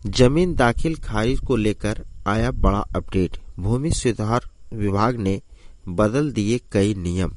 जमीन दाखिल खारिज को लेकर आया बड़ा अपडेट। भूमि सुधार विभाग ने बदल दिए कई नियम।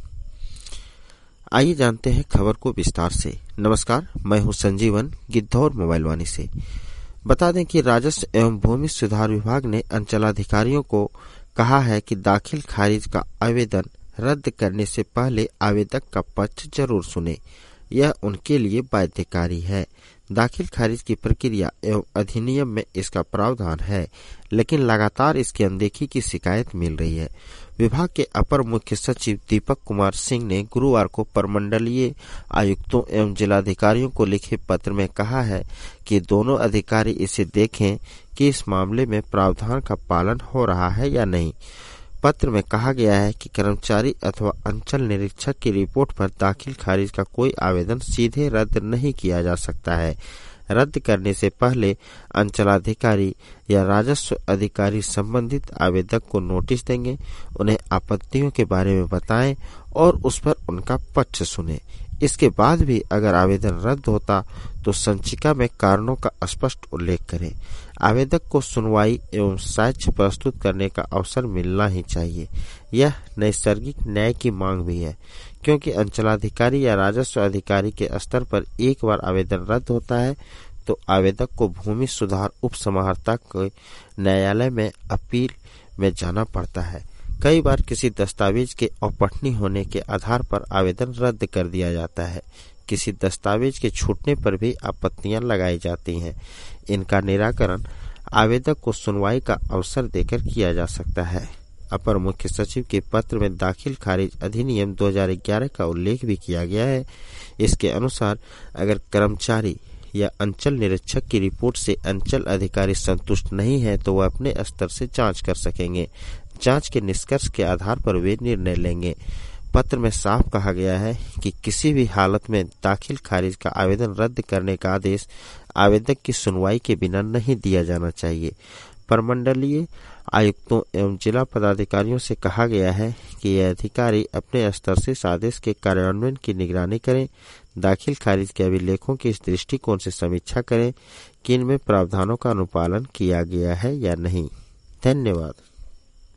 आइए जानते हैं खबर को विस्तार से। नमस्कार, मैं हूं संजीवन, गिद्धौर मोबाइल वाणी से। बता दें कि राजस्व एवं भूमि सुधार विभाग ने अंचलाधिकारियों को कहा है कि दाखिल खारिज का आवेदन रद्द करने से पहले आवेदक का पक्ष जरूर सुने। यह उनके लिए बाध्यकारी है। दाखिल खारिज की प्रक्रिया एवं अधिनियम में इसका प्रावधान है, लेकिन लगातार इसकी अनदेखी की शिकायत मिल रही है। विभाग के अपर मुख्य सचिव दीपक कुमार सिंह ने गुरुवार को प्रमंडलीय आयुक्तों एवं जिलाधिकारियों को लिखे पत्र में कहा है कि दोनों अधिकारी इसे देखें कि इस मामले में प्रावधान का पालन हो रहा है या नहीं। पत्र में कहा गया है कि कर्मचारी अथवा अंचल निरीक्षक की रिपोर्ट पर दाखिल खारिज का कोई आवेदन सीधे रद्द नहीं किया जा सकता है। रद्द करने से पहले अंचलाधिकारी या राजस्व अधिकारी संबंधित आवेदक को नोटिस देंगे, उन्हें आपत्तियों के बारे में बताएं और उस पर उनका पक्ष सुने। इसके बाद भी अगर आवेदन रद्द होता तो संचिका में कारणों का स्पष्ट उल्लेख करें। आवेदक को सुनवाई एवं साक्ष्य प्रस्तुत करने का अवसर मिलना ही चाहिए। यह नैसर्गिक न्याय की मांग भी है, क्योंकि अंचलाधिकारी या राजस्व अधिकारी के स्तर पर एक बार आवेदन रद्द होता है तो आवेदक को भूमि सुधार उप समाहर्ता के न्यायालय में अपील में जाना पड़ता है। कई बार किसी दस्तावेज के अपठनीय होने के आधार पर आवेदन रद्द कर दिया जाता है। किसी दस्तावेज के छूटने पर भी आपत्तियां लगाई जाती हैं। इनका निराकरण आवेदक को सुनवाई का अवसर देकर किया जा सकता है। अपर मुख्य सचिव के पत्र में दाखिल खारिज अधिनियम 2011 का उल्लेख भी किया गया है। इसके अनुसार अगर कर्मचारी या अंचल निरीक्षक की रिपोर्ट से अंचल अधिकारी संतुष्ट नहीं है तो वह अपने स्तर से जांच कर सकेंगे। जांच के निष्कर्ष के आधार पर वे निर्णय लेंगे। पत्र में साफ कहा गया है कि किसी भी हालत में दाखिल खारिज का आवेदन रद्द करने का आदेश आवेदक की सुनवाई के बिना नहीं दिया जाना चाहिए। प्रमंडलीय आयुक्तों एवं जिला पदाधिकारियों से कहा गया है कि ये अधिकारी अपने स्तर से इस आदेश के कार्यान्वयन की निगरानी करें। दाखिल खारिज के अभिलेखों की इस दृष्टिकोण से समीक्षा करें कि इनमें प्रावधानों का अनुपालन किया गया है या नहीं। धन्यवाद।